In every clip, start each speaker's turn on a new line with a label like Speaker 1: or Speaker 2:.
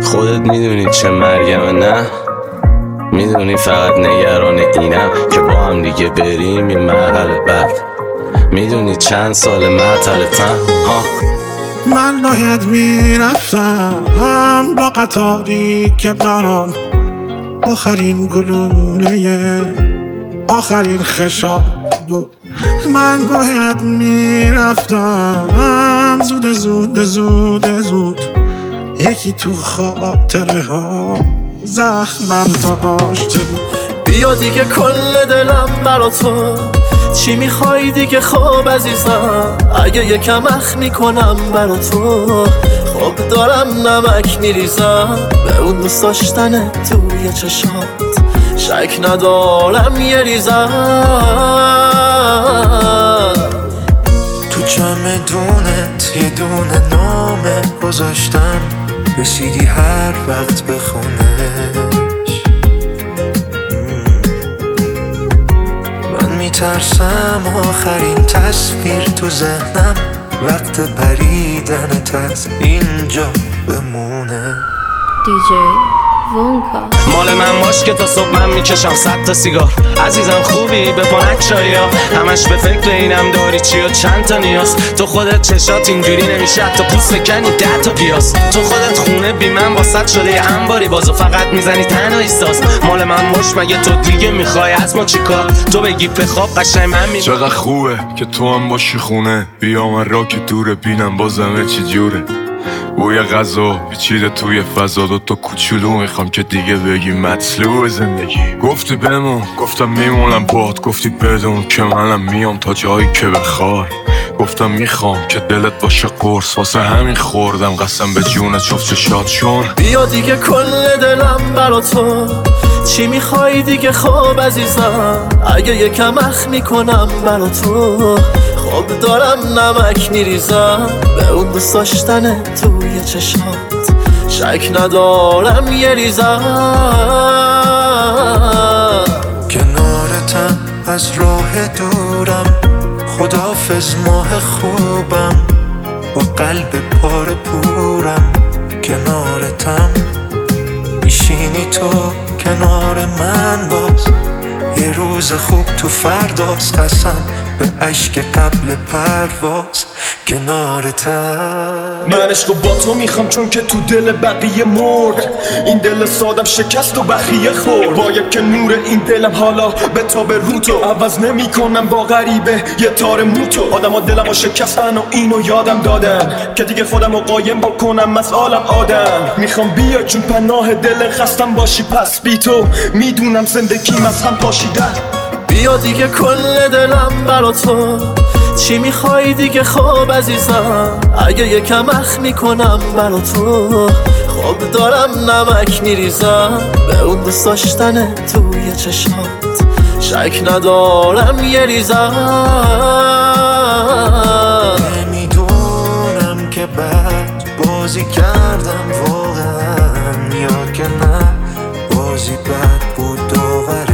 Speaker 1: خودت میدونی چه مرگمه نه؟ میدونی فقط نگران اینم که با هم دیگه بریم این مرحله بعد. میدونی چند سال معطلتم
Speaker 2: من باید میرفتم با قطاری که برام آخرین گلوله آخرین خشاب بود. من باید میرفتم زود زود زود زود یکی تو خاطره ها زخمم داشته بود.
Speaker 3: بیا دیگه کل دلم برا تو، چی میخوای دیگه خواب عزیزم؟ اگه یکم اخ میکنم برا تو، خب دارم نمک میریزم به اون دوست داشتن توی چشات، شک ندارم یه ریزم.
Speaker 4: تو چمدونت یه دونه نامه گذاشتم، رسیدی هر وقت بخونش. من میترسم آخرین تصویر تو ذهنم وقت پریدنت از اینجا بمونه.
Speaker 5: دیجی وونکا
Speaker 1: مال من باش که تا صبح من میکشم 100 تا سیگار. عزیزم خوبی به پانک شایی ها، همش به فکر اینم داری چی و چند تا نیاز. تو خودت چشات اینجوری نمیشه تا پوست بکنی 10 تا پیاز. تو خودت خونه بی من واسط شده یه انباری بازو فقط میزنی تنهایی ساز. مال من باش مگه تو دیگه میخوای از ما چیکار؟ تو بگی بخواب قشنگ من می
Speaker 6: چقدر خوبه که تو هم باشی خونه. بیا من را که دوره بینم بازمه چی جوره. بوی غذا پیچیده توی فضا، دوتا کوچولو میخوام که دیگه بگی مطلوب زندگی. گفتی بمون گفتم میمونم باد، گفتی بدون که منم میام تا جایی که بخوای. گفتم میخوام که دلت باشه قرص، واسه همین خوردم قسم به جون جفت چشات چون.
Speaker 3: بیا دیگه کل دلم برا تو، چی میخوای دیگه خواب عزیزم؟ اگه یکم اخ میکنم برا تو، خب دارم نمک میریزم به اون دوست داشتن توی چشات، شک ندارم یه ریزم.
Speaker 4: کنارتم از راه دورم، خدافظ ماه خوبم با قلب پاره پورم. کنارتم میشینی تو کنار من باز، یه روز خوب تو فرداست قسم به عشق قبل پرواز. کنارتم
Speaker 7: من عشقو با تو میخوام چون که تو دل بقیه مرد. این دل سادم شکست و بخیه خورد. باید که نور این دلم حالا به تا به رو تو، عوض نمی کنم با غریبه یه تار موتو. آدم ها دلم ها شکستن و اینو یادم دادن که دیگه خودم رو قایم بکنم از عالم آدم. میخوام بیا چون پناه دل خستم باشی، پس بی تو میدونم زندگیم از هم پاشیدن.
Speaker 3: بیا دیگه کل دلم برا تو، چی میخوای دیگه خواب عزیزم؟ اگه یکم اخ میکنم برا تو، خب دارم نمک میریزم به اون دوست داشتن توی چشات، شک ندارم یه ریزم.
Speaker 4: نمیدونم که بعد بازی کردم واقعا یا که نه، بازی بد بود داورش.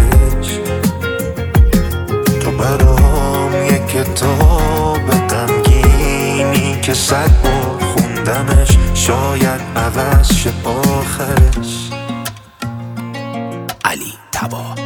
Speaker 4: تو برام یه کتاب غمگینی که 100 بار خوندمش، شاید عوض شه آخرش.
Speaker 8: علی طبا.